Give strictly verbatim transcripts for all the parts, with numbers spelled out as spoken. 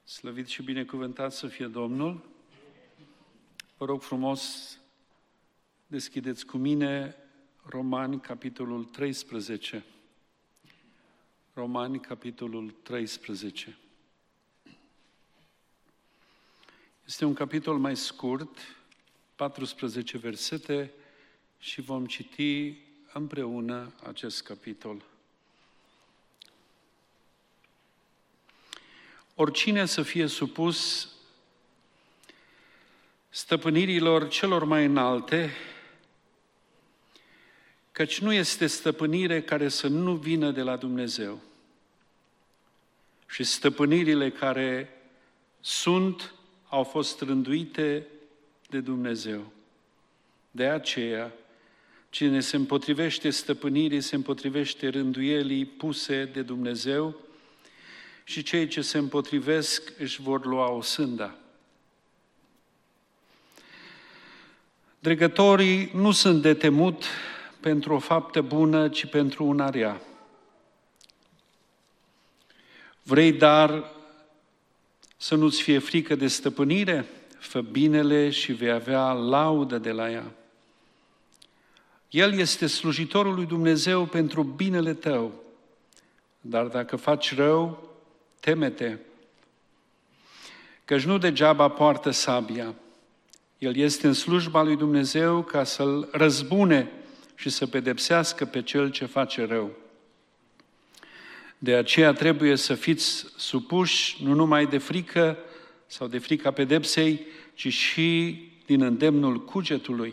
Slăvit și binecuvântat să fie Domnul. Vă rog frumos, deschideți cu mine Romani, capitolul treisprezece. Romani, capitolul treisprezece. Este un capitol mai scurt, paisprezece versete, și vom citi împreună acest capitol. Oricine să fie supus stăpânirilor celor mai înalte, căci nu este stăpânire care să nu vină de la Dumnezeu. Și stăpânirile care sunt, au fost rânduite de Dumnezeu. De aceea, cine se împotrivește stăpânirii, se împotrivește rânduielii puse de Dumnezeu, și cei ce se împotrivesc își vor lua o sânda. Dregătorii nu sunt de temut pentru o faptă bună, ci pentru una rea. Vrei dar să nu-ți fie frică de stăpânire? Fă binele și vei avea laudă de la ea. El este slujitorul lui Dumnezeu pentru binele tău, dar dacă faci rău, teme-te, căci nu degeaba poartă sabia. El este în slujba lui Dumnezeu ca să-l răzbune și să pedepsească pe cel ce face rău. De aceea trebuie să fiți supuși nu numai de frică sau de frica pedepsei, ci și din îndemnul cugetului.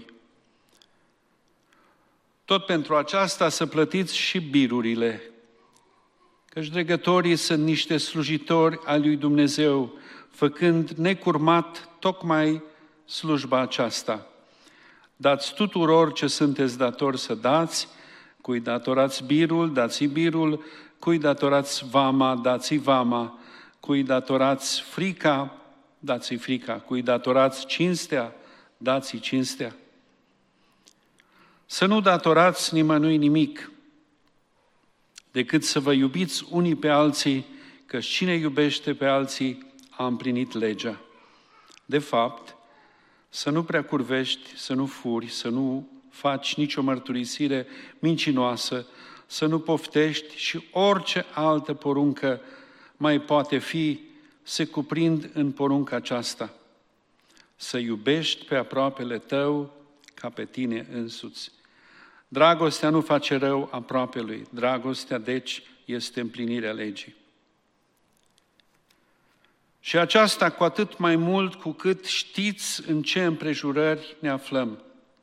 Tot pentru aceasta să plătiți și birurile, căci dregătorii sunt niște slujitori ai lui Dumnezeu, făcând necurmat tocmai slujba aceasta. Dați tuturor ce sunteți datori să dați, cui datorați birul, dați-i birul, cui datorați vama, dați-i vama, cui datorați frica, dați-i frica, cui datorați cinstea, dați-i cinstea. Să nu datorați nimănui nimic, decât să vă iubiți unii pe alții, că cine iubește pe alții a împlinit legea. De fapt, să nu prea curvești, să nu furi, să nu faci nicio mărturisire mincinoasă, să nu poftești și orice altă poruncă mai poate fi, se cuprind în porunca aceasta. Să iubești pe aproapele tău ca pe tine însuți. Dragostea nu face rău aproapelui. Dragostea, deci, este împlinirea legii. Și aceasta cu atât mai mult cu cât știți în ce împrejurări ne aflăm.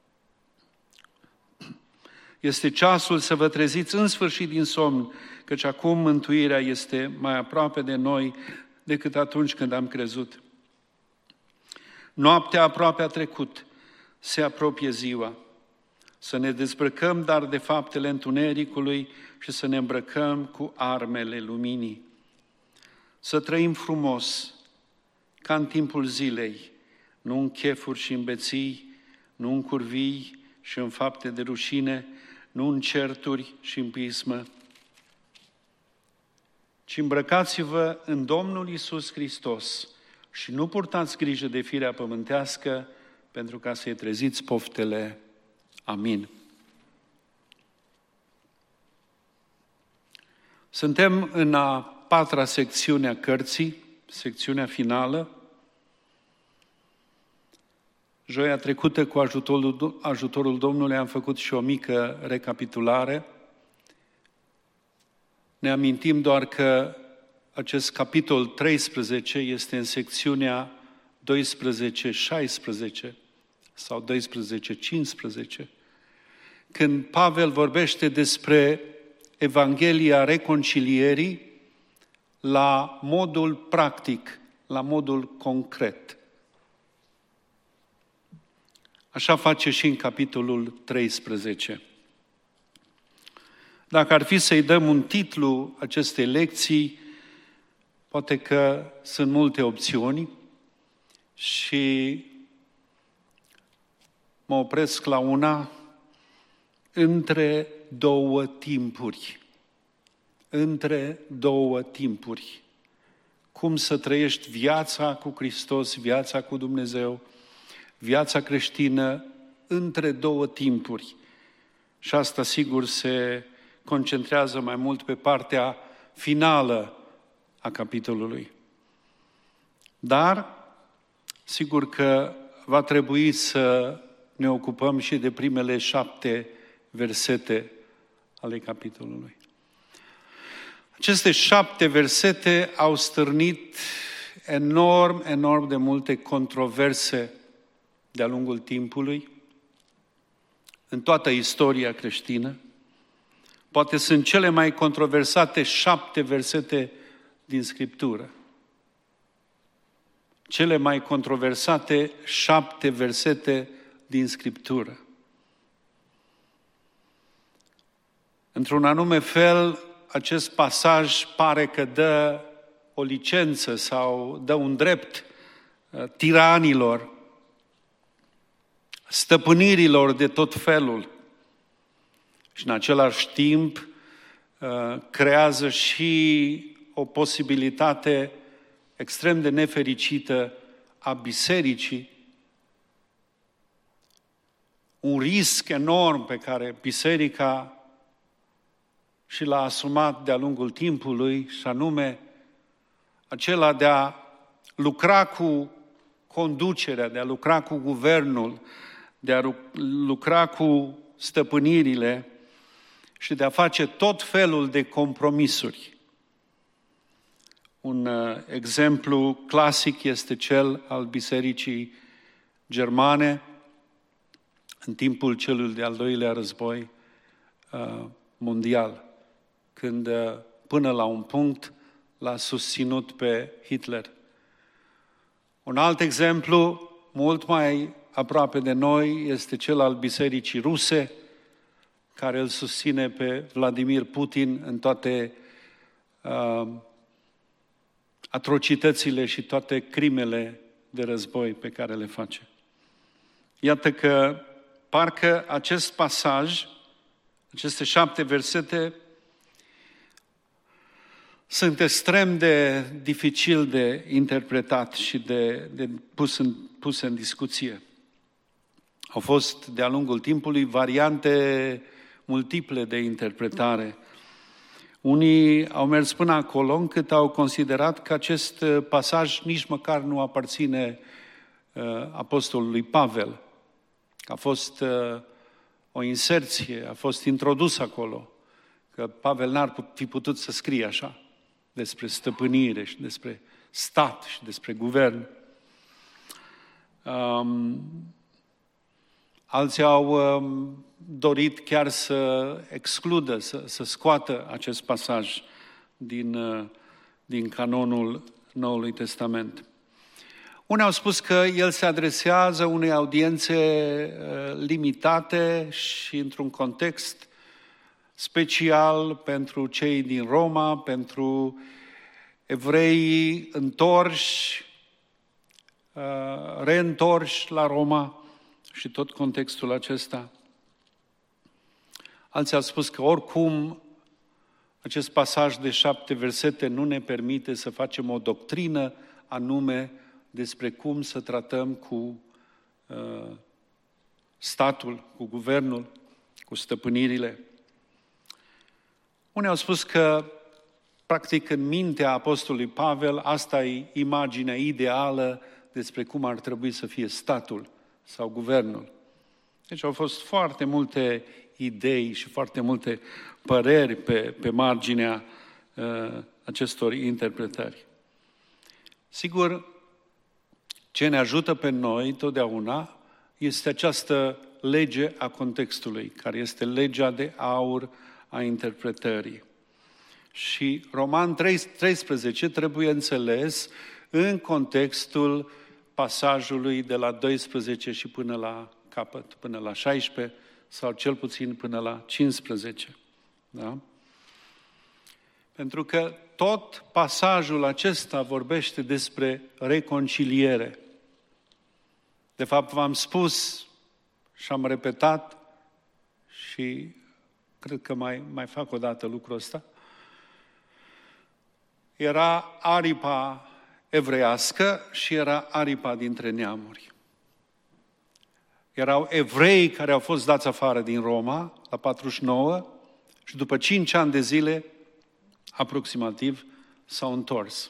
Este ceasul să vă treziți în sfârșit din somn, căci acum mântuirea este mai aproape de noi decât atunci când am crezut. Noaptea aproape a trecut, se apropie ziua. Să ne dezbrăcăm, dar de faptele întunericului și să ne îmbrăcăm cu armele luminii. Să trăim frumos, ca în timpul zilei, nu în chefuri și în beții, nu în curvii și în fapte de rușine, nu în certuri și în pismă, ci îmbrăcați-vă în Domnul Iisus Hristos și nu purtați grijă de firea pământească, pentru ca să-i treziți poftele. Amin. Suntem în a patra secțiune a cărții, secțiunea finală. Joia trecută, cu ajutorul, ajutorul Domnului, am făcut și o mică recapitulare. Ne amintim doar că acest capitol treisprezece este în secțiunea doisprezece șaisprezece sau doisprezece cincisprezece, când Pavel vorbește despre Evanghelia reconcilierii la modul practic, la modul concret. Așa face și în capitolul treisprezece. Dacă ar fi să-i dăm un titlu acestei lecții, poate că sunt multe opțiuni și mă opresc la una: între două timpuri. Între două timpuri. cum să trăiești viața cu Hristos, viața cu Dumnezeu, viața creștină între două timpuri. Și asta, sigur, se concentrează mai mult pe partea finală a capitolului. Dar, sigur că va trebui să ne ocupăm și de primele șapte versete ale capitolului. Aceste șapte versete au stârnit enorm, enorm de multe controverse de-a lungul timpului, în toată istoria creștină. Poate sunt cele mai controversate șapte versete din Scriptură. Cele mai controversate șapte versete din Scriptură. Într-un anume fel, acest pasaj pare că dă o licență sau dă un drept tiranilor, stăpânirilor de tot felul. Și în același timp creează și o posibilitate extrem de nefericită a bisericii, un risc enorm pe care biserica și l-a asumat de-a lungul timpului, și anume acela de a lucra cu conducerea, de a lucra cu guvernul, de a lucra cu stăpânirile și de a face tot felul de compromisuri. Un exemplu clasic este cel al bisericii germane în timpul celui de-al doilea război mondial, când până la un punct l-a susținut pe Hitler. Un alt exemplu, mult mai aproape de noi, este cel al bisericii ruse, care îl susține pe Vladimir Putin în toate uh, atrocitățile și toate crimele de război pe care le face. Iată că parcă acest pasaj, aceste șapte versete, sunt extrem de dificil de interpretat și de, de pus, în, pus în discuție. Au fost de-a lungul timpului variante multiple de interpretare. Unii au mers până acolo încât au considerat că acest pasaj nici măcar nu aparține uh, apostolului Pavel. A fost uh, o inserție, a fost introdus acolo, că Pavel n-ar fi putut să scrie așa despre stăpânire și despre stat și despre guvern. Um, alții au um, dorit chiar să excludă, să, să scoată acest pasaj din, uh, din canonul Noului Testament. Unii au spus că el se adresează unei audiențe uh, limitate și într-un context special pentru cei din Roma, pentru evreii întorși, reîntorși la Roma și tot contextul acesta. Alții au spus că oricum acest pasaj de șapte versete nu ne permite să facem o doctrină anume despre cum să tratăm cu uh, statul, cu guvernul, cu stăpânirile. Unii au spus că, practic, în mintea apostolului Pavel, asta e imaginea ideală despre cum ar trebui să fie statul sau guvernul. Deci au fost foarte multe idei și foarte multe păreri pe, pe marginea uh, acestor interpretări. Sigur, ce ne ajută pe noi totdeauna este această lege a contextului, care este legea de aur a interpretării. Și Roman treisprezece trebuie înțeles în contextul pasajului de la doisprezece și până la capăt, până la șaisprezece sau cel puțin până la cincisprezece. Da? Pentru că tot pasajul acesta vorbește despre reconciliere. De fapt, v-am spus și am repetat și cred că mai, mai fac o dată lucrul ăsta. Era aripa evreiască și era aripa dintre neamuri. Erau evrei care au fost dați afară din Roma la patruzeci și nouă și după cinci ani de zile, aproximativ, s-au întors.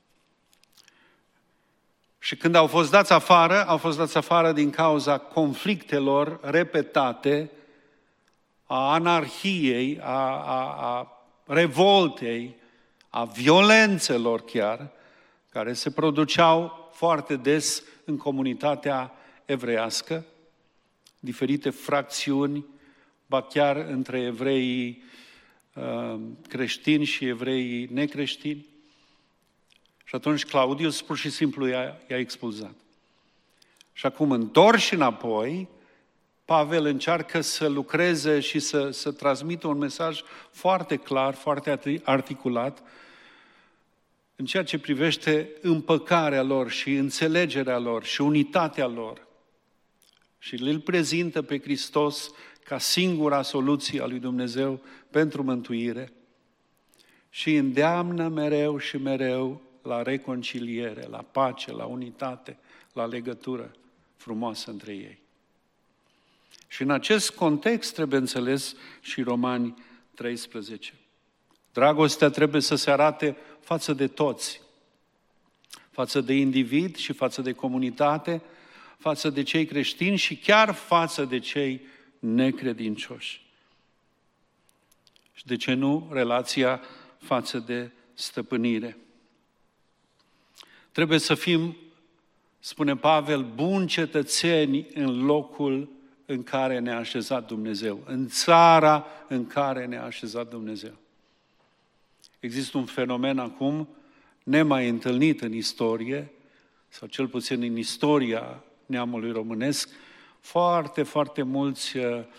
Și când au fost dați afară, au fost dați afară din cauza conflictelor repetate, a anarhiei, a, a, a revoltei, a violențelor chiar, care se produceau foarte des în comunitatea evreiască, diferite fracțiuni, ba chiar între evreii uh, creștini și evreii necreștini. Și atunci Claudius pur și simplu i-a, i-a expulzat. Și acum, întorși înapoi, Pavel încearcă să lucreze și să, să transmită un mesaj foarte clar, foarte articulat, în ceea ce privește împăcarea lor și înțelegerea lor și unitatea lor. Și îl prezintă pe Hristos ca singura soluție a lui Dumnezeu pentru mântuire și îndeamnă mereu și mereu la reconciliere, la pace, la unitate, la legătură frumoasă între ei. Și în acest context trebuie înțeles și Romani treisprezece. Dragostea trebuie să se arate față de toți, față de individ și față de comunitate, față de cei creștini și chiar față de cei necredincioși. Și de ce nu relația față de stăpânire? Trebuie să fim, spune Pavel, buni cetățeni în locul în care ne-a așezat Dumnezeu, în țara în care ne-a așezat Dumnezeu. Există un fenomen acum nemai întâlnit în istorie, sau cel puțin în istoria neamului românesc, foarte, foarte mulți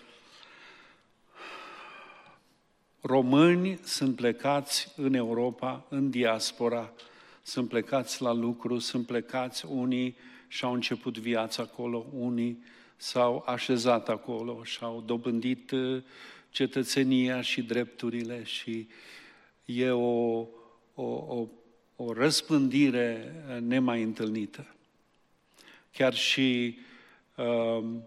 români sunt plecați în Europa, în diaspora, sunt plecați la lucru, sunt plecați, unii și-au început viața acolo, unii s-au așezat acolo și-au dobândit cetățenia și drepturile și e o, o, o, o răspândire nemai întâlnită. Chiar și um,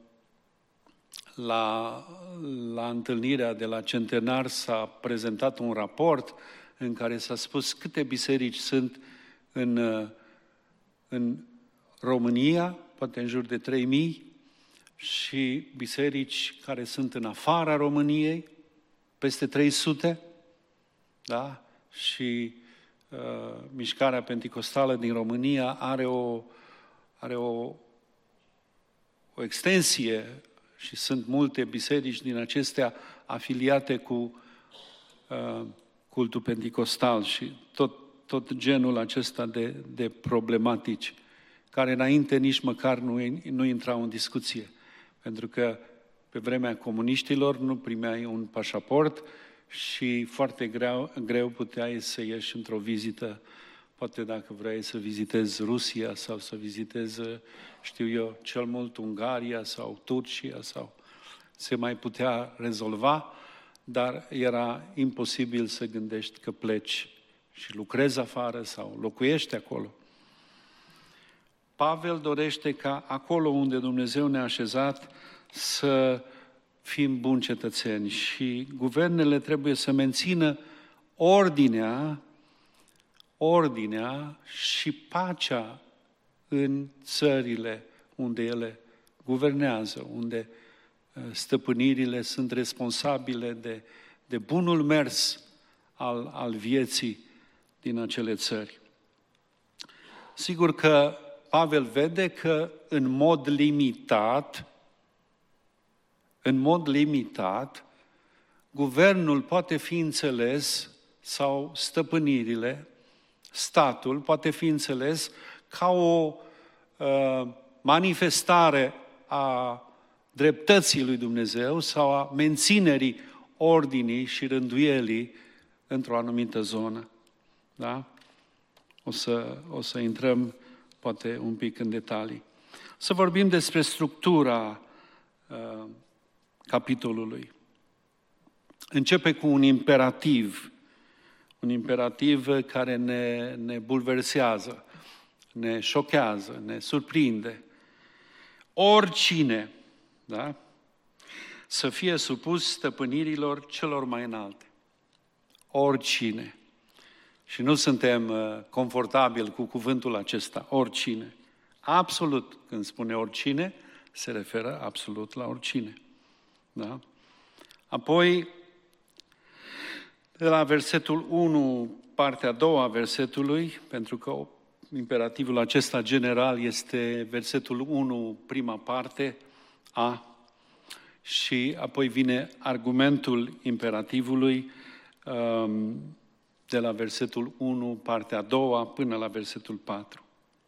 la, la întâlnirea de la centenar s-a prezentat un raport în care s-a spus câte biserici sunt în, în România, poate în jur de trei mii, și biserici care sunt în afara României, peste trei sute, da? Și uh, Mișcarea Penticostală din România are o, are o, o extensie și sunt multe biserici din acestea afiliate cu uh, cultul penticostal și tot, tot genul acesta de, de problematici, care înainte nici măcar nu, nu intrau în discuție. Pentru că pe vremea comuniștilor nu primeai un pașaport și foarte greu, greu puteai să ieși într-o vizită, poate dacă vrei să vizitezi Rusia sau să vizitezi, știu eu, cel mult Ungaria sau Turcia sau se mai putea rezolva, dar era imposibil să gândești că pleci și lucrezi afară sau locuiești acolo. Pavel dorește ca acolo unde Dumnezeu ne-a așezat să fim buni cetățeni și guvernele trebuie să mențină ordinea, ordinea și pacea în țările unde ele guvernează, unde stăpânirile sunt responsabile de, de bunul mers al, al vieții din acele țări. Sigur că Pavel vede că în mod limitat, în mod limitat, guvernul poate fi înțeles sau stăpânirile, statul poate fi înțeles ca o uh, manifestare a dreptății lui Dumnezeu sau a menținerii ordinii și rânduielii într-o anumită zonă. Da? O să, o să intrăm poate un pic în detalii. Să vorbim despre structura uh, capitolului. Începe cu un imperativ, Un imperativ care ne, ne bulversează, ne șochează, ne surprinde. Oricine, da? Să fie supus stăpânirilor celor mai înalte. Oricine. Și nu suntem confortabili cu cuvântul acesta, oricine. Absolut, când spune oricine, se referă absolut la oricine. Da? Apoi, de la versetul unu, partea a doua a versetului, pentru că imperativul acesta general este versetul unu, prima parte, a, și apoi vine argumentul imperativului de la versetul unu, partea a doua, până la versetul patru.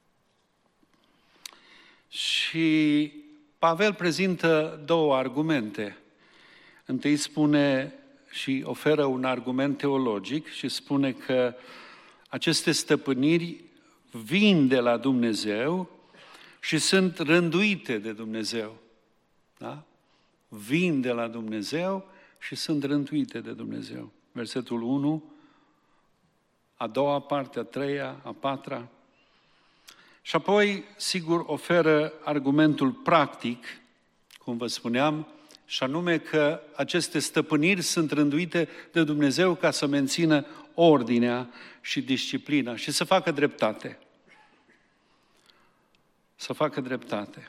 Și Pavel prezintă două argumente. Întâi spune și oferă un argument teologic și spune că aceste stăpâniri vin de la Dumnezeu și sunt rânduite de Dumnezeu. Da? Vin de la Dumnezeu și sunt rânduite de Dumnezeu. Versetul unu, a doua parte, a treia, a patra. Și apoi, sigur, oferă argumentul practic, cum vă spuneam, și anume că aceste stăpâniri sunt rânduite de Dumnezeu ca să mențină ordinea și disciplina și să facă dreptate. Să facă dreptate.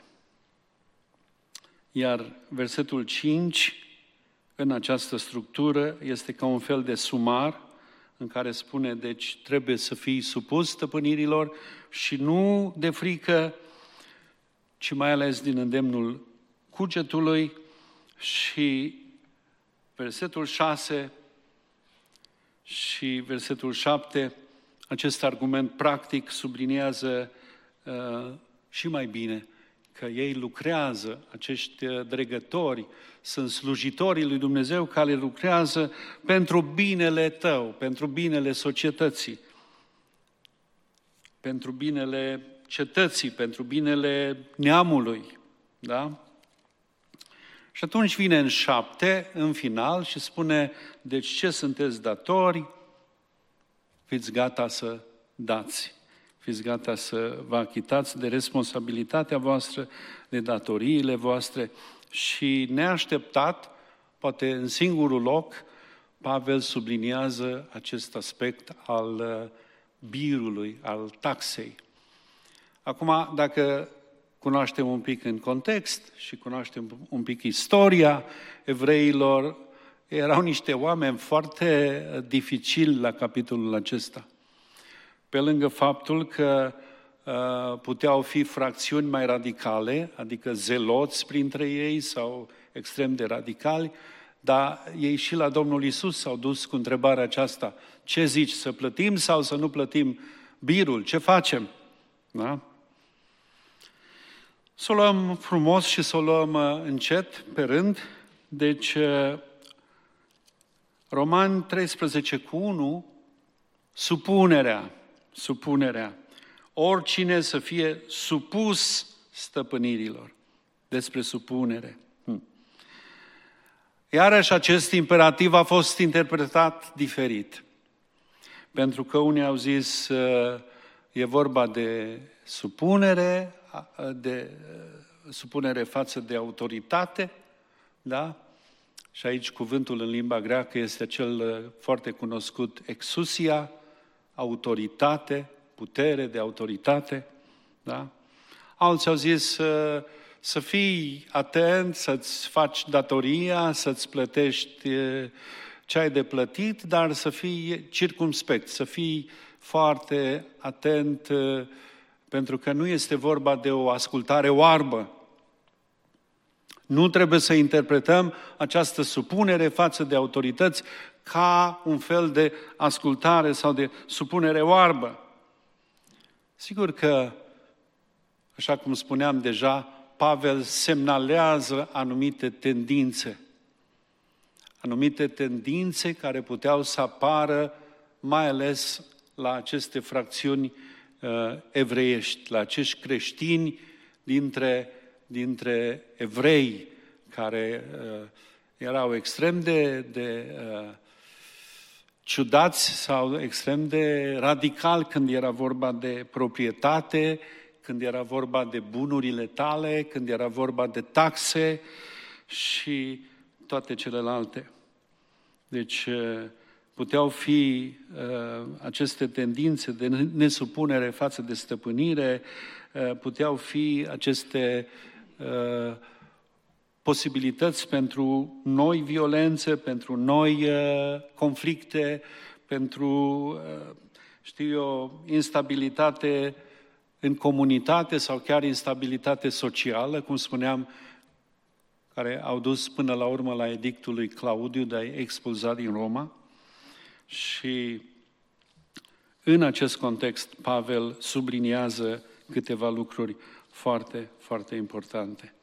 Iar versetul cinci, în această structură, este ca un fel de sumar în care spune, deci trebuie să fii supus stăpânirilor și nu de frică, ci mai ales din îndemnul cugetului. Și versetul șase și versetul șapte, acest argument practic subliniază uh, și mai bine că ei lucrează, acești dregători, sunt slujitorii lui Dumnezeu care lucrează pentru binele tău, pentru binele societății, pentru binele cetății, pentru binele neamului, da? Și atunci vine în șapte, în final, și spune, deci ce sunteți datori? Fiți gata să dați. Fiți gata să vă achitați de responsabilitatea voastră, de datoriile voastre. Și neașteptat, poate în singurul loc, Pavel subliniază acest aspect al birului, al taxei. Acum, dacă cunoaștem un pic în context și cunoaștem un pic istoria evreilor, erau niște oameni foarte dificili la capitolul acesta. Pe lângă faptul că uh, puteau fi fracțiuni mai radicale, adică zeloți printre ei sau extrem de radicali, dar ei și la Domnul Iisus s-au dus cu întrebarea aceasta, ce zici, să plătim sau să nu plătim birul, ce facem? Da? Să o luăm frumos și să o luăm încet, pe rând. Deci, Romani treisprezece cu unu, supunerea, supunerea. Oricine să fie supus stăpânirilor. Despre supunere. Hm. Iarăși acest imperativ a fost interpretat diferit. Pentru că unii au zis, e vorba de supunere, de supunere față de autoritate, da? Și aici cuvântul în limba greacă este acel foarte cunoscut exousia, autoritate, putere de autoritate, da? Alții au zis să, să fii atent, să-ți faci datoria, să-ți plătești ce ai de plătit, dar să fii circumspect, să fii foarte atent, pentru că nu este vorba de o ascultare oarbă. Nu trebuie să interpretăm această supunere față de autorități ca un fel de ascultare sau de supunere oarbă. Sigur că, așa cum spuneam deja, Pavel semnalează anumite tendințe. Anumite tendințe care puteau să apară mai ales la aceste fracțiuni uh, evreiești, la acești creștini dintre, dintre evrei care uh, erau extrem de, de uh, ciudați sau extrem de radical când era vorba de proprietate, când era vorba de bunurile tale, când era vorba de taxe și toate celelalte. Deci puteau fi uh, aceste tendințe de nesupunere față de stăpânire, uh, puteau fi aceste uh, posibilități pentru noi violențe, pentru noi uh, conflicte, pentru, uh, știu eu, instabilitate în comunitate sau chiar instabilitate socială, cum spuneam, care au dus până la urmă la edictul lui Claudiu de a expulza din Roma. Și în acest context Pavel subliniază câteva lucruri foarte, foarte importante.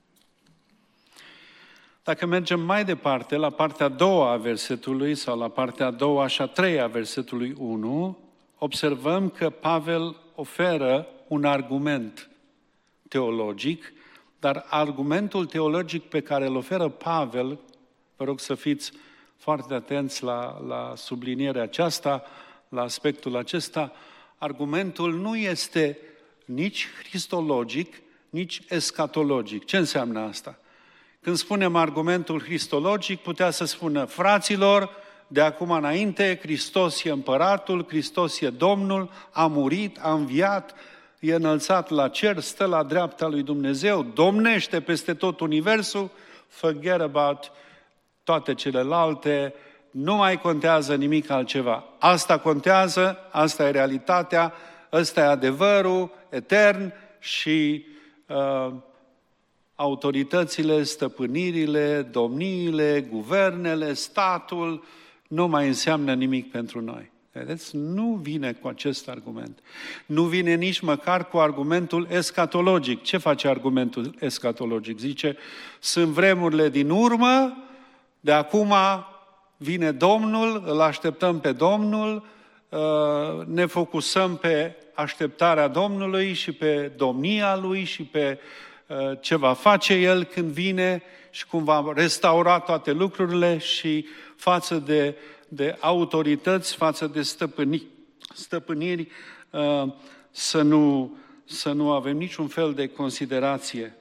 Dacă mergem mai departe, la partea a doua a versetului sau la partea a doua și a treia a versetului unu, observăm că Pavel oferă un argument teologic, dar argumentul teologic pe care îl oferă Pavel, vă rog să fiți foarte atenți la, la sublinierea aceasta, la aspectul acesta, argumentul nu este nici cristologic, nici escatologic. Ce înseamnă asta? Când spunem argumentul cristologic, putea să spună, fraților, de acum înainte, Hristos e împăratul, Hristos e Domnul, a murit, a înviat, e înălțat la cer, stă la dreapta lui Dumnezeu, domnește peste tot universul, forget about toate celelalte, nu mai contează nimic altceva. Asta contează, asta e realitatea, ăsta e adevărul etern și uh, autoritățile, stăpânirile, domniile, guvernele, statul, nu mai înseamnă nimic pentru noi. Vedeți? Nu vine cu acest argument. Nu vine nici măcar cu argumentul escatologic. Ce face argumentul escatologic? Zice, sunt vremurile din urmă, de acum vine Domnul, îl așteptăm pe Domnul, ne focusăm pe așteptarea Domnului și pe domnia Lui și pe ce va face El când vine și cum va restaura toate lucrurile și față de, de autorități, față de stăpâni, stăpâniri, să nu, să nu avem niciun fel de considerație.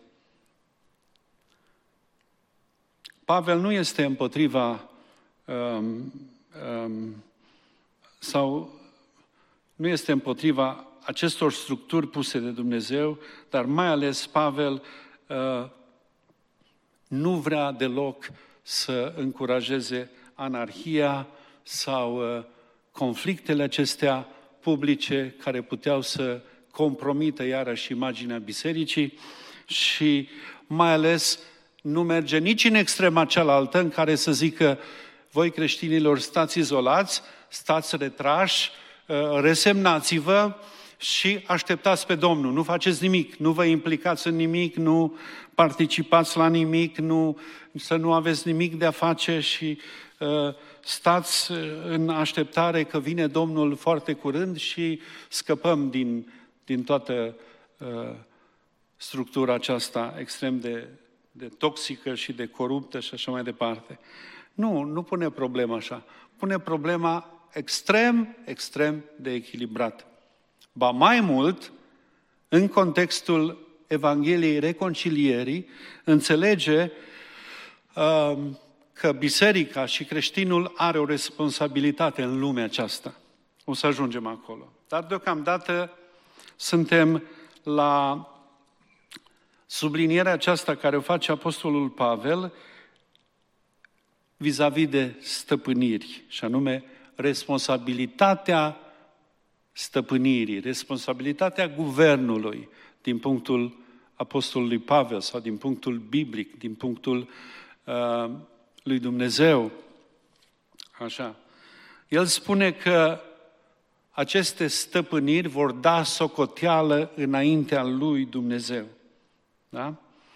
Pavel nu este împotriva um, um, sau nu este împotriva acestor structuri puse de Dumnezeu, dar mai ales Pavel uh, nu vrea deloc să încurajeze anarhia sau uh, conflictele acestea publice care puteau să compromită iarăși imaginea bisericii și mai ales nu merge nici în extrema cealaltă în care să zică voi creștinilor stați izolați, stați retrași, resemnați-vă și așteptați pe Domnul. Nu faceți nimic, nu vă implicați în nimic, nu participați la nimic, nu, să nu aveți nimic de a face și uh, stați în așteptare că vine Domnul foarte curând și scăpăm din, din toată uh, structura aceasta extrem de, de toxică și de coruptă și așa mai departe. Nu, nu pune problema așa. Pune problema extrem, extrem de echilibrat. Ba mai mult, în contextul Evangheliei Reconcilierii, înțelege uh, că biserica și creștinul are o responsabilitate în lumea aceasta. O să ajungem acolo. Dar deocamdată suntem la sublinierea aceasta care o face Apostolul Pavel vis-a-vis de stăpâniri, și anume responsabilitatea stăpânirii, responsabilitatea guvernului din punctul Apostolului Pavel sau din punctul biblic, din punctul uh, lui Dumnezeu. Așa. El spune că aceste stăpâniri vor da socoteală înaintea lui Dumnezeu. Da?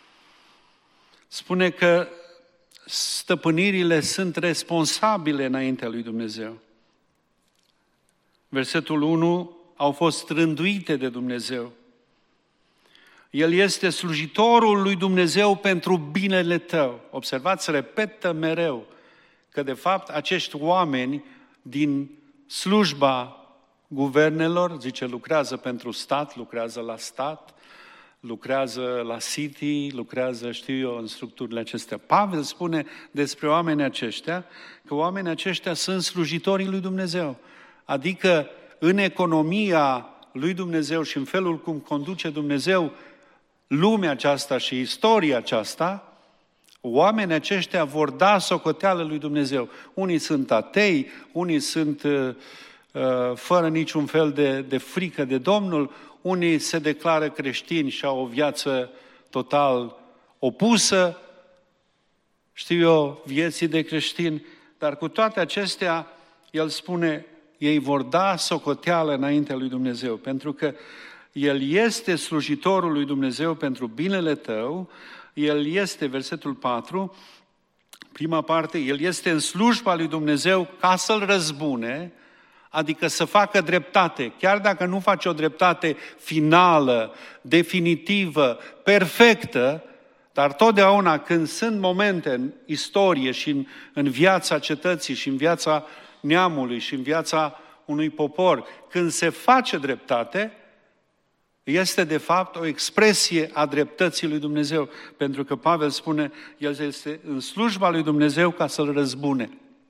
Spune că stăpânirile sunt responsabile înaintea lui Dumnezeu. Versetul unu, au fost rânduite de Dumnezeu. El este slujitorul lui Dumnezeu pentru binele tău. Observați, repetă mereu că de fapt acești oameni din slujba guvernelor, zice, lucrează pentru stat, lucrează la stat, lucrează la City, lucrează, știu eu, în structurile acestea. Pavel spune despre oamenii aceștia că oamenii aceștia sunt slujitorii lui Dumnezeu. Adică în economia lui Dumnezeu și în felul cum conduce Dumnezeu lumea aceasta și istoria aceasta, oamenii aceștia vor da socoteală lui Dumnezeu. Unii sunt atei, unii sunt uh, uh, fără niciun fel de, de frică de Domnul, unii se declară creștini și au o viață total opusă, știu eu, vieții de creștini, dar cu toate acestea, el spune, ei vor da socoteală înaintea lui Dumnezeu, pentru că El este slujitorul lui Dumnezeu pentru binele tău, El este, versetul patru, prima parte, El este în slujba lui Dumnezeu ca să-l răzbune, adică să facă dreptate, chiar dacă nu face o dreptate finală, definitivă, perfectă, dar totdeauna când sunt momente în istorie și în, în viața cetății și în viața neamului și în viața unui popor, când se face dreptate, este de fapt o expresie a dreptății lui Dumnezeu, pentru că Pavel spune, El este în slujba lui Dumnezeu ca să-l răzbune.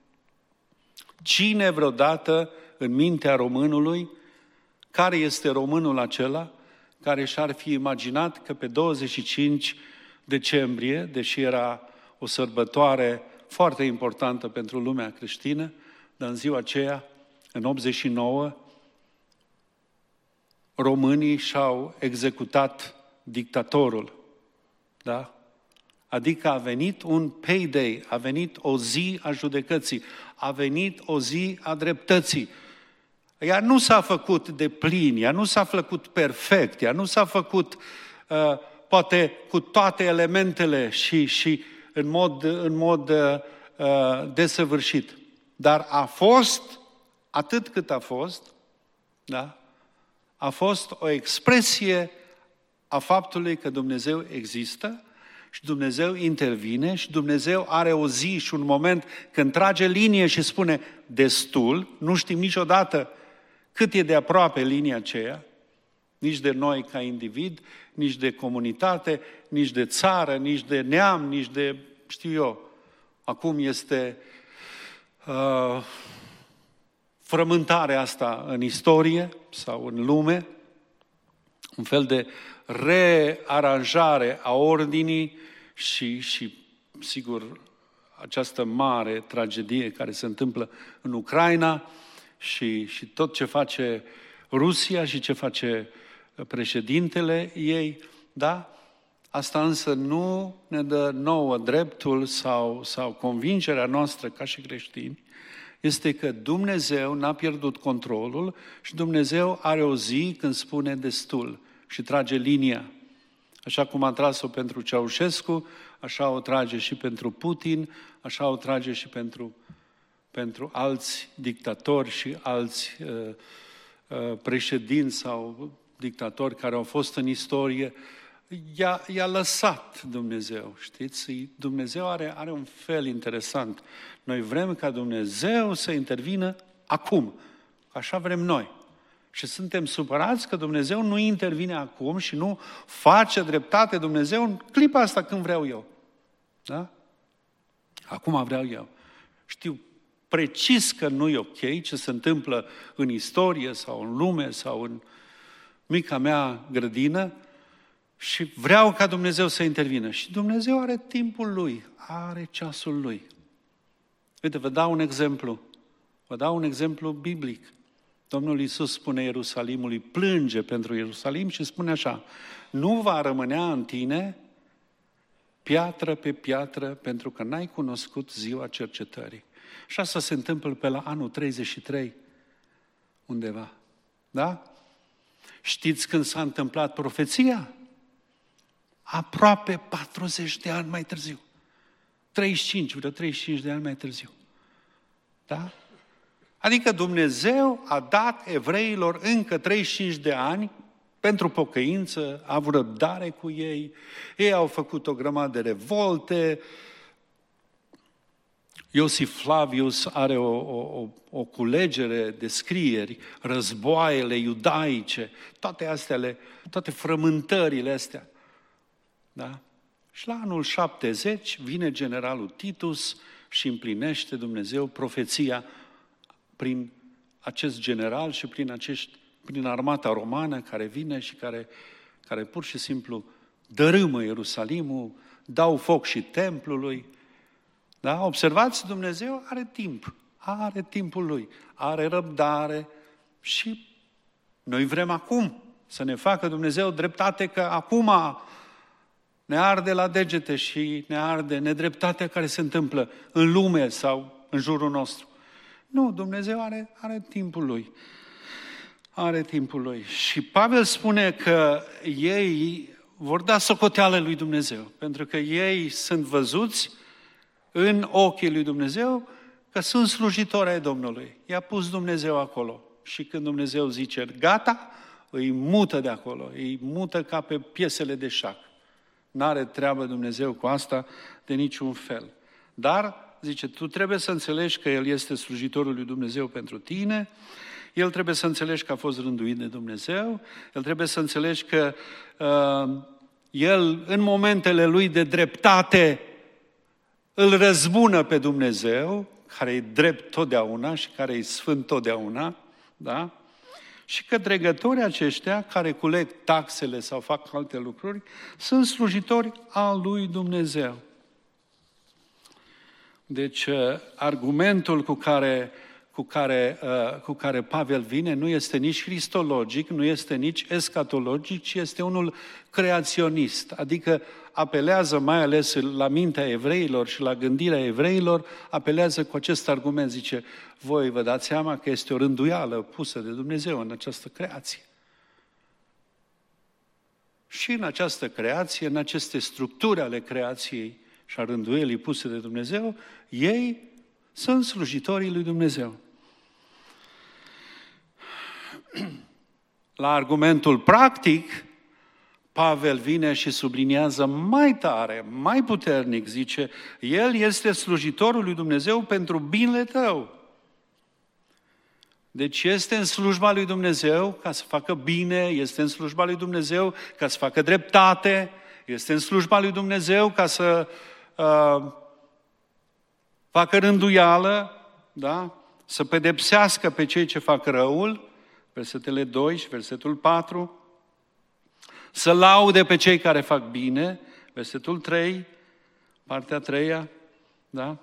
Cine vreodată în mintea românului, care este românul acela care și-ar fi imaginat că pe douăzeci și cinci decembrie, deși era o sărbătoare foarte importantă pentru lumea creștină, dar în ziua aceea, în optzeci și nouă, românii și-au executat dictatorul. Da? Adică a venit un payday, a venit o zi a judecății, a venit o zi a dreptății. Ea nu s-a făcut de plin, ea nu s-a făcut perfect, ea nu s-a făcut uh, poate cu toate elementele și, și în mod, în mod uh, desăvârșit. Dar a fost, atât cât a fost, da? A fost o expresie a faptului că Dumnezeu există și Dumnezeu intervine și Dumnezeu are o zi și un moment când trage linie și spune destul, nu știm niciodată cât e de aproape linia aceea, nici de noi ca individ, nici de comunitate, nici de țară, nici de neam, nici de, știu eu, acum este uh, frământarea asta în istorie sau în lume, un fel de rearanjare a ordinii și, și sigur, această mare tragedie care se întâmplă în Ucraina și, și tot ce face Rusia și ce face președintele ei, da? Asta însă nu ne dă nouă dreptul sau, sau convingerea noastră ca și creștini, este că Dumnezeu n-a pierdut controlul și Dumnezeu are o zi când spune destul și trage linia. Așa cum a tras-o pentru Ceaușescu, așa o trage și pentru Putin, așa o trage și pentru, pentru alți dictatori și alți uh, uh, președinți sau dictatori care au fost în istorie. I-a, i-a lăsat Dumnezeu, știți? Dumnezeu are, are un fel interesant. Noi vrem ca Dumnezeu să intervină acum. Așa vrem noi. Și suntem supărați că Dumnezeu nu intervine acum și nu face dreptate Dumnezeu în clipa asta când vreau eu. Da? Acum vreau eu. Știu precis că nu e ok ce se întâmplă în istorie sau în lume sau în mica mea grădină și vreau ca Dumnezeu să intervină. Și Dumnezeu are timpul Lui, are ceasul Lui. Uite, vă dau un exemplu. Vă dau un exemplu biblic. Domnul Iisus spune Ierusalimului, plânge pentru Ierusalim și spune așa, nu va rămânea în tine piatră pe piatră pentru că n-ai cunoscut ziua cercetării. Și asta se întâmplă pe la anul treizeci și trei, undeva. Da? Știți când s-a întâmplat profeția? Aproape patruzeci de ani mai târziu. treizeci și cinci, vreo treizeci și cinci de ani mai târziu. Da? Adică Dumnezeu a dat evreilor încă treizeci și cinci de ani pentru pocăință, a avut răbdare cu ei, ei au făcut o grămadă de revolte, Iosif Flavius are o, o, o culegere de scrieri, războaiele iudaice, toate astea, toate frământările astea. Da? Și la anul șaptezeci vine generalul Titus și împlinește Dumnezeu profeția prin acest general și prin, acești, prin armata romană care vine și care, care pur și simplu dărâmă Ierusalimul, dau foc și templului. Da? Observați, Dumnezeu are timp, are timpul Lui, are răbdare și noi vrem acum să ne facă Dumnezeu dreptate, că acum ne arde la degete și ne arde nedreptatea care se întâmplă în lume sau în jurul nostru. Nu, Dumnezeu are, are timpul Lui. Are timpul Lui. Și Pavel spune că ei vor da socoteală lui Dumnezeu, pentru că ei sunt văzuți în ochii lui Dumnezeu că sunt slujitori ai Domnului. I-a pus Dumnezeu acolo. Și când Dumnezeu zice gata, îi mută de acolo, îi mută ca pe piesele de șac. N-are treabă Dumnezeu cu asta de niciun fel. Dar, zice, tu trebuie să înțelegi că El este slujitorul lui Dumnezeu pentru tine, El trebuie să înțelegi că a fost rânduit de Dumnezeu, El trebuie să înțelegi că uh, El, în momentele Lui de dreptate, îl răzbună pe Dumnezeu, care e drept totdeauna și care e sfânt totdeauna, da? Și că dregătorii aceștia, care culeg taxele sau fac alte lucruri, sunt slujitori al lui Dumnezeu. Deci, argumentul cu care, cu care, cu care Pavel vine nu este nici cristologic, nu este nici escatologic, ci este unul creaționist, adică apelează mai ales la mintea evreilor și la gândirea evreilor, apelează cu acest argument, zice, voi vă dați seama că este o rânduială pusă de Dumnezeu în această creație. Și în această creație, în aceste structuri ale creației și a rânduielii puse de Dumnezeu, ei sunt slujitorii lui Dumnezeu. La argumentul practic, Pavel vine și subliniază mai tare, mai puternic, zice, El este slujitorul lui Dumnezeu pentru binele tău. Deci este în slujba lui Dumnezeu ca să facă bine, este în slujba lui Dumnezeu ca să facă dreptate, este în slujba lui Dumnezeu ca să uh, facă rânduială, da? Să pedepsească pe cei ce fac răul, versetele doi și versetul patru, să laude pe cei care fac bine, versetul trei, partea a treia, da?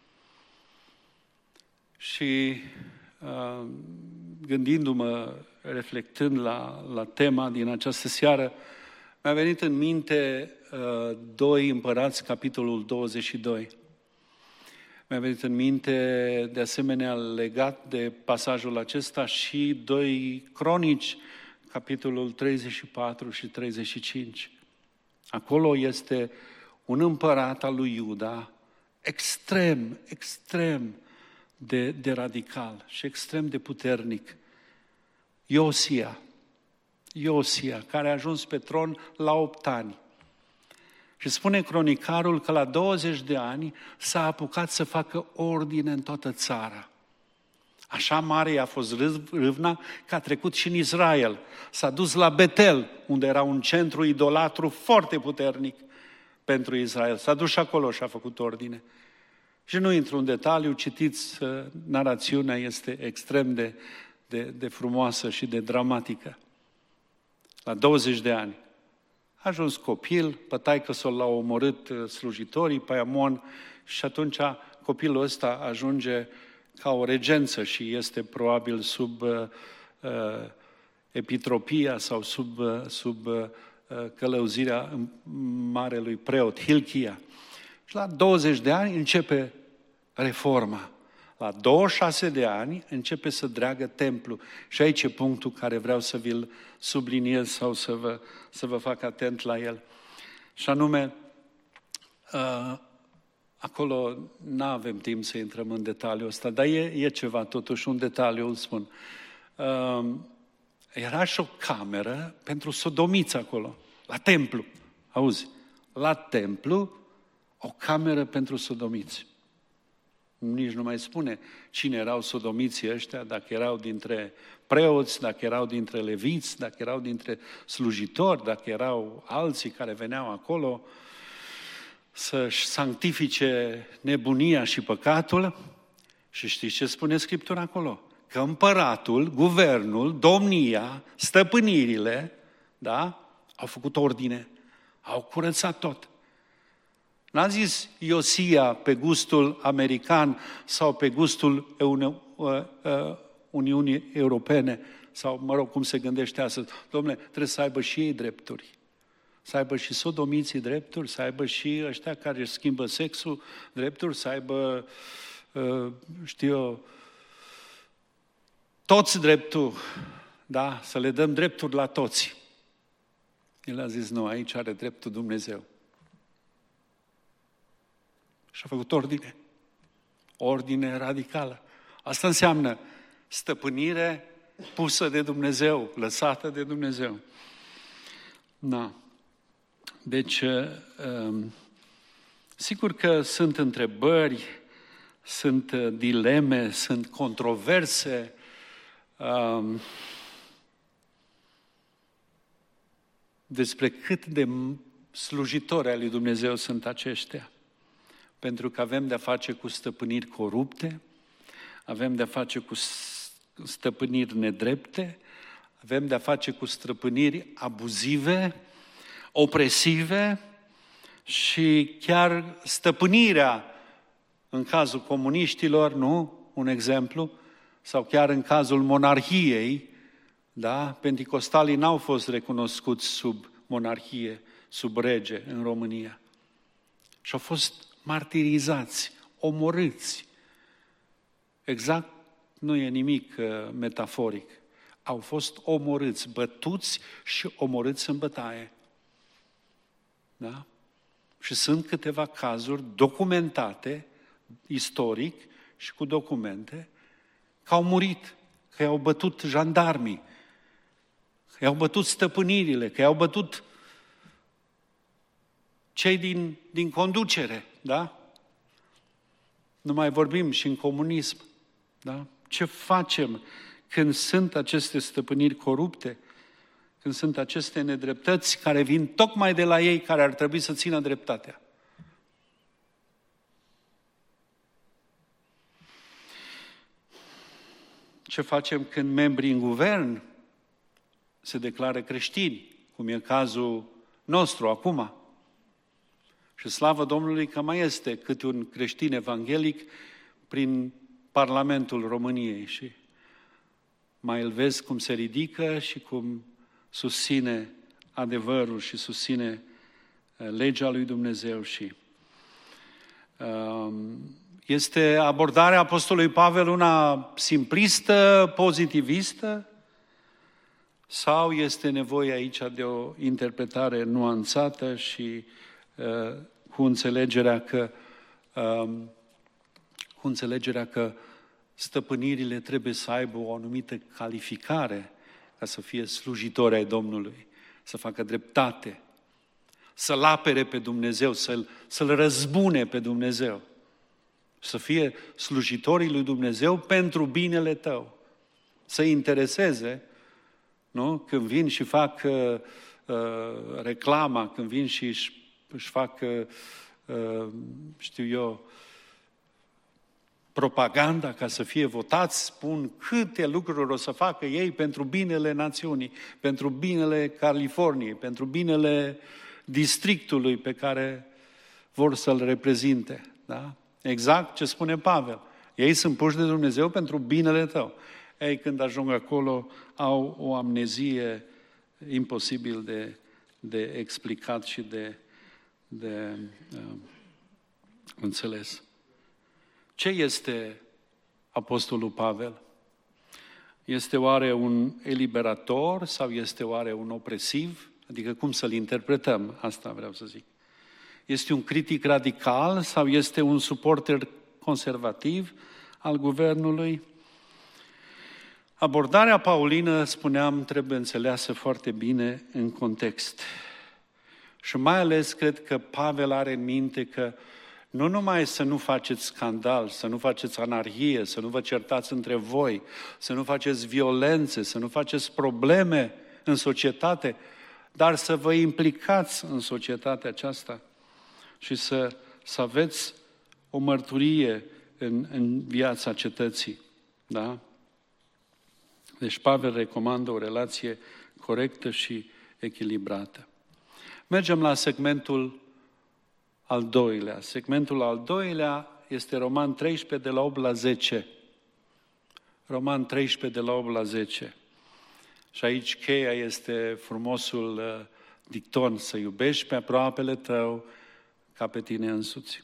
Și uh, gândindu-mă, reflectând la, la tema din această seară, mi-a venit în minte uh, doi Împărați, capitolul douăzeci și doi. Mi-a venit în minte, de asemenea, legat de pasajul acesta, și doi Cronici, capitolul treizeci și patru și treizeci și cinci. Acolo este un împărat al lui Iuda, extrem, extrem de, de radical și extrem de puternic. Iosia, Iosia, care a ajuns pe tron la opt ani. Și spune cronicarul că la douăzeci de ani s-a apucat să facă ordine în toată țara. Așa mare a fost râvna că a trecut și în Israel. S-a dus la Betel, unde era un centru idolatru foarte puternic pentru Israel. S-a dus și acolo și a făcut ordine. Și nu intru în detaliu, citiți, narațiunea este extrem de, de, de frumoasă și de dramatică. La douăzeci de ani a ajuns copil, pe taică-s-o l-au omorât slujitorii pe Amon și atunci copilul ăsta ajunge ca o regență și este probabil sub uh, epitropia sau sub, uh, sub uh, călăuzirea marelui preot Hilchia. Și la douăzeci de ani începe reforma. La douăzeci și șase de ani începe să dreagă templu. Și aici e punctul care vreau să vi-l subliniez sau să vă, să vă fac atent la el. Și anume, uh, acolo nu avem timp să intrăm în detaliul ăsta, dar e, e ceva, totuși, un detaliu, îl spun. Uh, era și o cameră pentru sodomiți acolo, la templu. Auzi, la templu, o cameră pentru sodomiți. nici nu mai spune cine erau sodomiții ăștia, dacă erau dintre preoți, dacă erau dintre leviți, dacă erau dintre slujitori, dacă erau alții care veneau acolo să-și sanctifice nebunia și păcatul. Și știți ce spune Scriptura acolo? Că împăratul, guvernul, domnia, stăpânirile, da, au făcut ordine, au curățat tot. N-a zis Iosia pe gustul american sau pe gustul Uniunii Europene, sau, mă rog, cum se gândește astăzi. Dom'le, trebuie să aibă și ei drepturi. Să aibă și sodomiții drepturi, să aibă și ăștia care își schimbă sexul drepturi, să aibă, știu eu, toți dreptul, da? Să le dăm drepturi la toți. El a zis, nu, aici are dreptul Dumnezeu. Și a făcut ordine. Ordine radicală. Asta înseamnă stăpânire pusă de Dumnezeu, lăsată de Dumnezeu. Da. Deci, sigur că sunt întrebări, sunt dileme, sunt controverse. Despre cât de slujitori ai lui Dumnezeu sunt aceștia. Pentru că avem de-a face cu stăpâniri corupte, avem de-a face cu stăpâniri nedrepte, avem de-a face cu stăpâniri abuzive, opresive și chiar stăpânirea în cazul comuniștilor, nu? Un exemplu, sau chiar în cazul monarhiei, da? Penticostalii n-au fost recunoscuți sub monarhie, sub rege în România. Și au fost martirizați, omorâți. Exact, nu e nimic uh, metaforic. Au fost omorâți, bătuți și omorâți în bătaie. Da? Și sunt câteva cazuri documentate, istoric și cu documente, că au murit, că i-au bătut jandarmii, că i-au bătut stăpânirile, că i-au bătut cei din, din conducere, da? Nu mai vorbim și în comunism, da? Ce facem când sunt aceste stăpâniri corupte, când sunt aceste nedreptăți care vin tocmai de la ei care ar trebui să țină dreptatea? Ce facem când membrii în guvern se declară creștini, cum e cazul nostru acum? Și slavă Domnului că mai este câte un creștin evanghelic prin Parlamentul României și mai îl vezi cum se ridică și cum susține adevărul și susține legea lui Dumnezeu. Și este abordarea Apostolului Pavel una simplistă, pozitivistă, sau este nevoie aici de o interpretare nuanțată și uh, cu înțelegerea că uh, cu înțelegerea că stăpânirile trebuie să aibă o anumită calificare ca să fie slujitori ai Domnului, să facă dreptate, să-L apere pe Dumnezeu, să-L, să-L răzbune pe Dumnezeu, să fie slujitorii lui Dumnezeu pentru binele tău, să intereseze, nu? Când vin și fac uh, uh, reclama, când vin și își, își fac, uh, știu eu, propaganda ca să fie votați, spun câte lucruri o să facă ei pentru binele națiunii, pentru binele Californiei, pentru binele districtului pe care vor să-l reprezinte. Da? Exact ce spune Pavel. Ei sunt puși de Dumnezeu pentru binele tău. Ei, când ajung acolo, au o amnezie imposibil de, de explicat și de, de uh, înțeles. Ce este Apostolul Pavel? Este oare un eliberator sau este oare un opresiv? Adică cum să-l interpretăm? Asta vreau să zic. Este un critic radical sau este un suporter conservativ al guvernului? Abordarea paulină, spuneam, trebuie înțeleasă foarte bine în context. Și mai ales cred că Pavel are în minte că Nu numai să nu faceți scandal, să nu faceți anarhie, să nu vă certați între voi, să nu faceți violențe, să nu faceți probleme în societate, dar să vă implicați în societatea aceasta și să, să aveți o mărturie în, în viața cetății. Da? Deci Pavel recomandă o relație corectă și echilibrată. Mergem la segmentul al doilea. Segmentul al doilea este Roman treisprezece, de la opt la zece. Roman treisprezece, de la opt la zece. Și aici cheia este frumosul uh, dicton, să iubești pe aproapele tău ca pe tine însuți.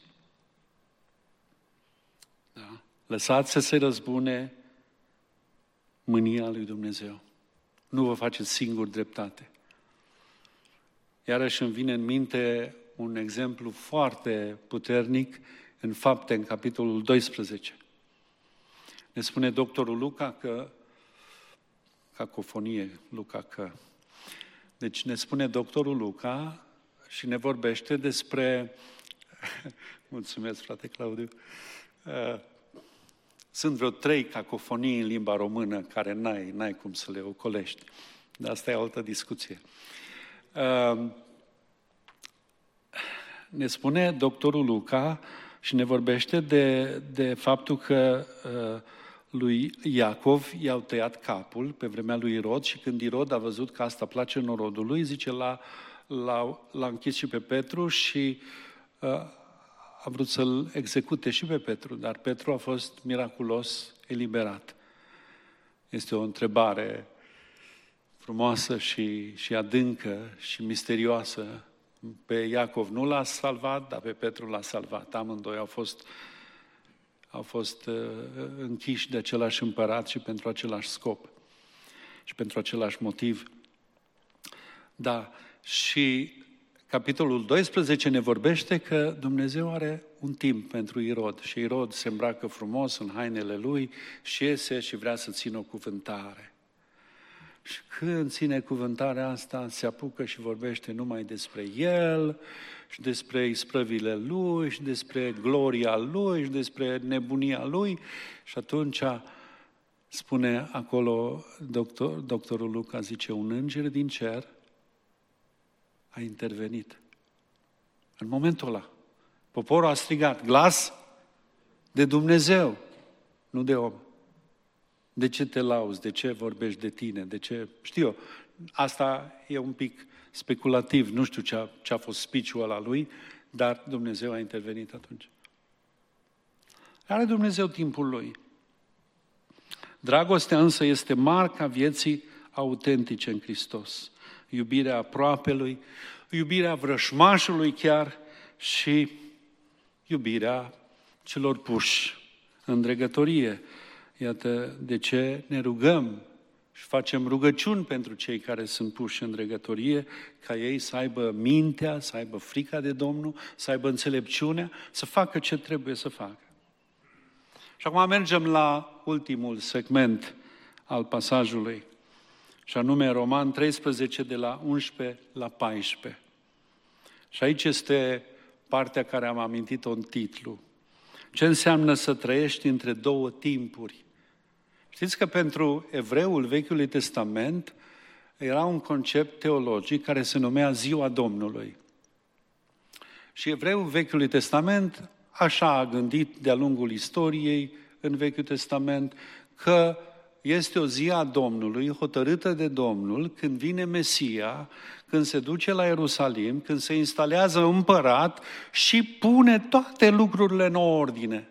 Da? Lăsați să se răzbune mânia lui Dumnezeu. Nu vă faceți singur dreptate. Iarăși îmi vine în minte un exemplu foarte puternic în Fapte, în capitolul doisprezece. Ne spune doctorul Luca că, cacofonie, Luca că, deci ne spune doctorul Luca și ne vorbește despre, mulțumesc frate Claudiu, sunt vreo trei cacofonii în limba română care n-ai, n-ai cum să le ocolești. Dar asta e o altă discuție. Ne spune doctorul Luca și ne vorbește de, de faptul că uh, lui Iacov i-au tăiat capul pe vremea lui Irod și când Irod a văzut că asta place norodului, zice, l-a, l-a, l-a închis și pe Petru și uh, a vrut să-l execute și pe Petru, dar Petru a fost miraculos eliberat. Este o întrebare frumoasă și, și adâncă și misterioasă. Pe Iacov nu l-a salvat, dar pe Petru l-a salvat. Amândoi au fost, au fost uh, închiși de același împărat și pentru același scop și pentru același motiv. Da, și capitolul doisprezece ne vorbește că Dumnezeu are un timp pentru Irod și Irod se îmbracă frumos în hainele lui și iese și vrea să țină o cuvântare. Și când ține cuvântarea asta, se apucă și vorbește numai despre el și despre isprăvile lui și despre gloria lui și despre nebunia lui și atunci spune acolo doctor, doctorul Luca, zice, un înger din cer a intervenit. În momentul ăla, poporul a strigat, glas de Dumnezeu, nu de om. De ce te lauzi? De ce vorbești de tine? De ce? Știu eu, asta e un pic speculativ, nu știu ce a, ce a fost speech-ul ăla lui, dar Dumnezeu a intervenit atunci. Are Dumnezeu timpul lui. Dragostea însă este marca vieții autentice în Hristos. Iubirea aproapelui, iubirea vrășmașului chiar și iubirea celor puși în dregătorie. Iată de ce ne rugăm și facem rugăciuni pentru cei care sunt puși în dregătorie, ca ei să aibă mintea, să aibă frica de Domnul, să aibă înțelepciunea, să facă ce trebuie să facă. Și acum mergem la ultimul segment al pasajului, și anume Roman treisprezece, de la unsprezece la paisprezece. Și aici este partea care am amintit-o în titlu. Ce înseamnă să trăiești între două timpuri? Știți că pentru evreul Vechiului Testament era un concept teologic care se numea Ziua Domnului. Și evreul Vechiului Testament așa a gândit de-a lungul istoriei în Vechiul Testament că este o zi a Domnului, hotărâtă de Domnul, când vine Mesia, când se duce la Ierusalim, când se instalează împărat și pune toate lucrurile în ordine.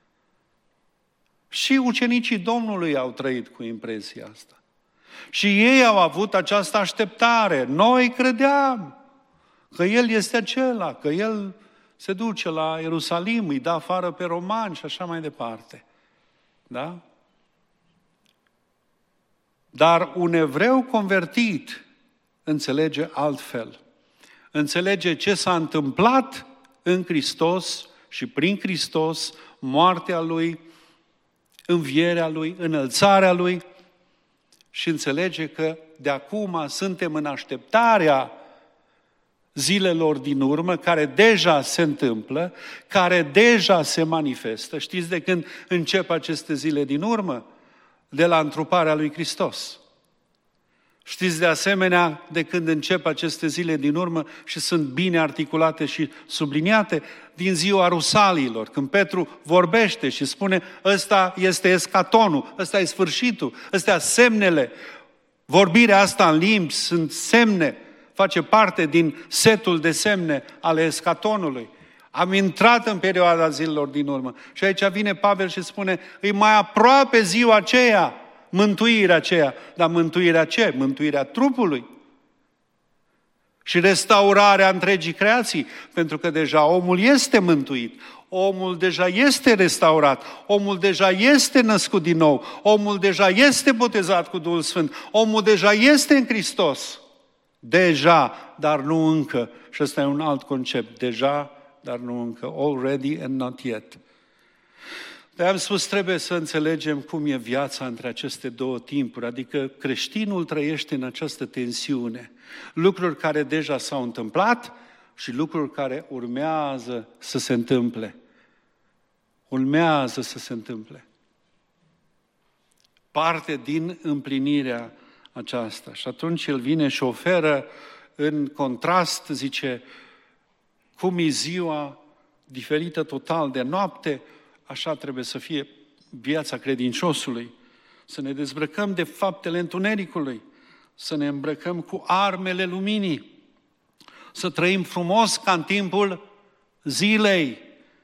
Și ucenicii Domnului au trăit cu impresia asta. Și ei au avut această așteptare. Noi credeam că El este acela, că El se duce la Ierusalim, îi dă afară pe romani și așa mai departe. Da? Dar un evreu convertit înțelege altfel. Înțelege ce s-a întâmplat în Hristos și prin Hristos, moartea Lui, învierea Lui, înălțarea Lui și înțelege că de acum suntem în așteptarea zilelor din urmă, care deja se întâmplă, care deja se manifestă. Știți de când încep aceste zile din urmă? De la întruparea lui Hristos. Știți de asemenea de când încep aceste zile din urmă și sunt bine articulate și subliniate? Din ziua Rusalilor, când Petru vorbește și spune: ăsta este escatonul, ăsta e sfârșitul, ăstea semnele. Vorbirea asta în limbi sunt semne, face parte din setul de semne ale escatonului. Am intrat în perioada zilelor din urmă. Și aici vine Pavel și spune: îi mai aproape ziua aceea, mântuirea aceea. Dar mântuirea ce? Mântuirea trupului. Și restaurarea întregii creații. Pentru că deja omul este mântuit. Omul deja este restaurat. Omul deja este născut din nou. Omul deja este botezat cu Duhul Sfânt. Omul deja este în Hristos. Deja, dar nu încă. Și ăsta e un alt concept. Deja, dar nu încă. Already and not yet. De am spus, trebuie să înțelegem cum e viața între aceste două timpuri. Adică creștinul trăiește în această tensiune. Lucruri care deja s-au întâmplat și lucruri care urmează să se întâmple. Urmează să se întâmple. Parte din împlinirea aceasta. Și atunci el vine și oferă în contrast, zice, cum e ziua diferită total de noapte, așa trebuie să fie viața credinciosului. Să ne dezbrăcăm de faptele întunericului, să ne îmbrăcăm cu armele luminii, să trăim frumos ca în timpul zilei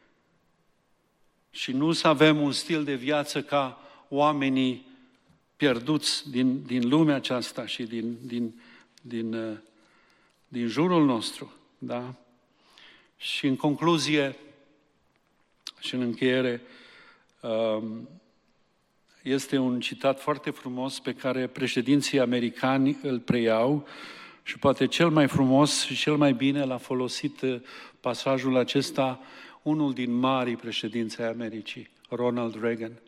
și nu să avem un stil de viață ca oamenii pierduți din, din lumea aceasta și din, din, din, din jurul nostru. Da? Și în concluzie și în încheiere, este un citat foarte frumos pe care președinții americani îl preiau și poate cel mai frumos și cel mai bine l-a folosit pasajul acesta unul din marii președinți ai Americii, Ronald Reagan.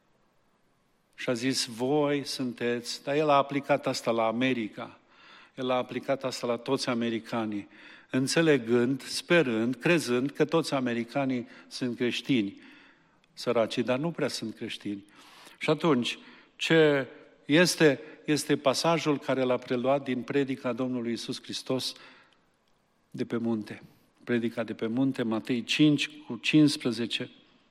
Și a zis: voi sunteți, dar el a aplicat asta la America, el a aplicat asta la toți americanii, înțelegând, sperând, crezând că toți americanii sunt creștini, săracii, dar nu prea sunt creștini. Și atunci, ce este, este pasajul care l-a preluat din predica Domnului Iisus Hristos de pe munte. Predica de pe munte, Matei cinci cu cincisprezece.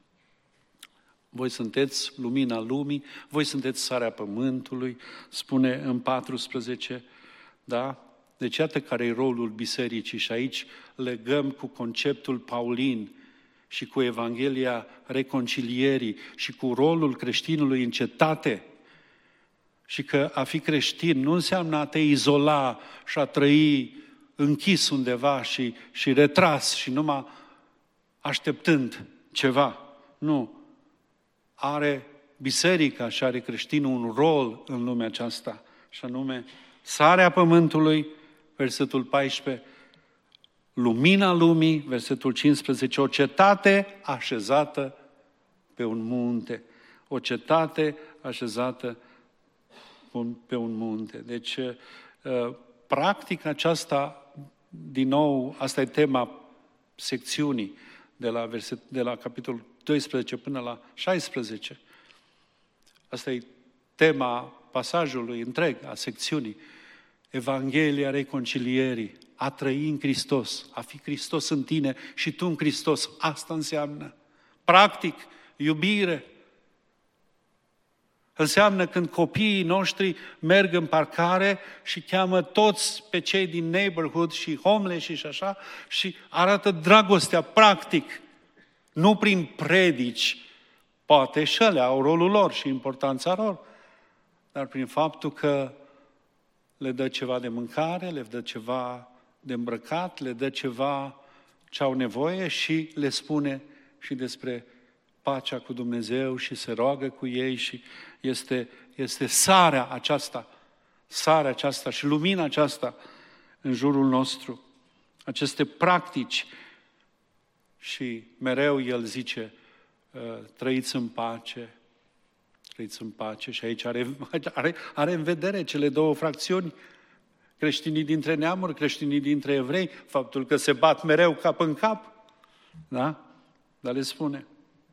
Voi sunteți lumina lumii, voi sunteți sarea pământului, spune în paisprezece, da? Deci iată care e rolul bisericii și aici legăm cu conceptul paulin și cu Evanghelia reconcilierii și cu rolul creștinului în cetate. Și că a fi creștin nu înseamnă a te izola și a trăi închis undeva și, și retras și numai așteptând ceva. Nu. Are biserica și are creștinul un rol în lumea aceasta, și anume sarea pământului, versetul paisprezece, lumina lumii, versetul cincisprezece, o cetate așezată pe un munte. O cetate așezată pe un munte. Deci, practic aceasta, din nou, asta e tema secțiunii de la, verset, de la capitolul doisprezece până la șaisprezece. Asta e tema pasajului întreg, a secțiunii. Evanghelia reconcilierii, a trăi în Hristos, a fi Hristos în tine și tu în Hristos. Asta înseamnă. Practic, iubire. Înseamnă când copiii noștri merg în parcare și cheamă toți pe cei din neighborhood și homeless și așa și arată dragostea practic, nu prin predici. Poate și alea au rolul lor și importanța lor, dar prin faptul că le dă ceva de mâncare, le dă ceva de îmbrăcat, le dă ceva ce au nevoie și le spune și despre pacea cu Dumnezeu și se roagă cu ei și este, este sarea aceasta, sarea aceasta și lumina aceasta în jurul nostru. Aceste practici și mereu el zice, trăiți în pace, trăiți în pace și aici are, are, are în vedere cele două fracțiuni, Creștinii dintre neamuri, creștinii dintre evrei, faptul că se bat mereu cap în cap. Da? Dar le spune.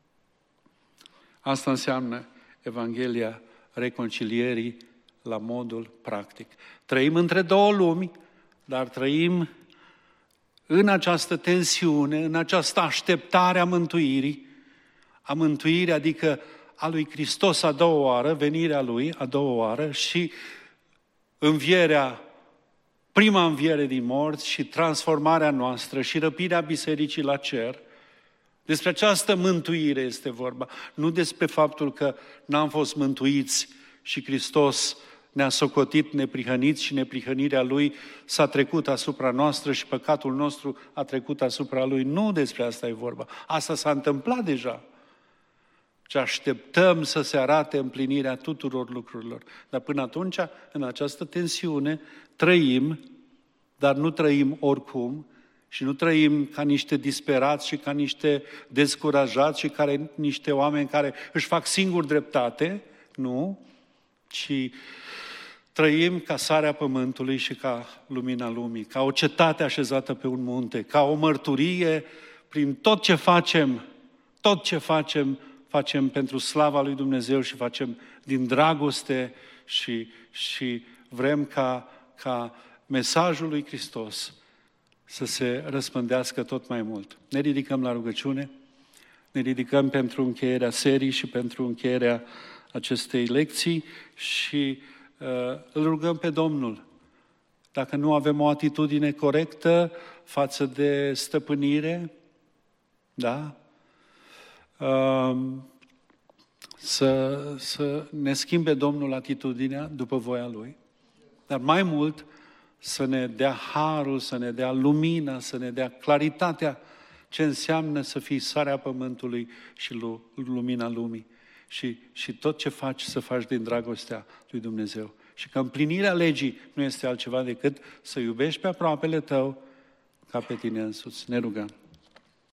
Asta înseamnă Evanghelia reconcilierii la modul practic. Trăim între două lumi, dar trăim în această tensiune, în această așteptare a mântuirii, a mântuirii, adică a lui Hristos a doua oară, venirea Lui a doua oară și învierea, prima înviere din morți și transformarea noastră și răpirea bisericii la cer. Despre această mântuire este vorba, nu despre faptul că n-am fost mântuiți și Hristos ne-a socotit neprihăniți și neprihănirea Lui s-a trecut asupra noastră și păcatul nostru a trecut asupra Lui. Nu despre asta e vorba. Asta s-a întâmplat deja. Și așteptăm să se arate împlinirea tuturor lucrurilor. Dar până atunci, în această tensiune, trăim, dar nu trăim oricum și nu trăim ca niște disperați și ca niște descurajați și ca niște oameni care își fac singuri dreptate, nu, ci trăim ca sarea pământului și ca lumina lumii, ca o cetate așezată pe un munte, ca o mărturie prin tot ce facem, tot ce facem, facem pentru slava lui Dumnezeu și facem din dragoste și, și vrem ca, ca mesajul lui Hristos să se răspândească tot mai mult. Ne ridicăm la rugăciune, ne ridicăm pentru încheierea serii și pentru încheierea acestei lecții și uh, îl rugăm pe Domnul. Dacă nu avem o atitudine corectă față de stăpânire, da? Uh, să, să ne schimbe Domnul atitudinea după voia Lui, dar mai mult să ne dea harul, să ne dea lumina, să ne dea claritatea ce înseamnă să fii sarea pământului și lumina lumii. Și, și tot ce faci, să faci din dragostea lui Dumnezeu. Și că împlinirea legii nu este altceva decât să iubești pe aproapele tău ca pe tine însuți. Ne rugăm.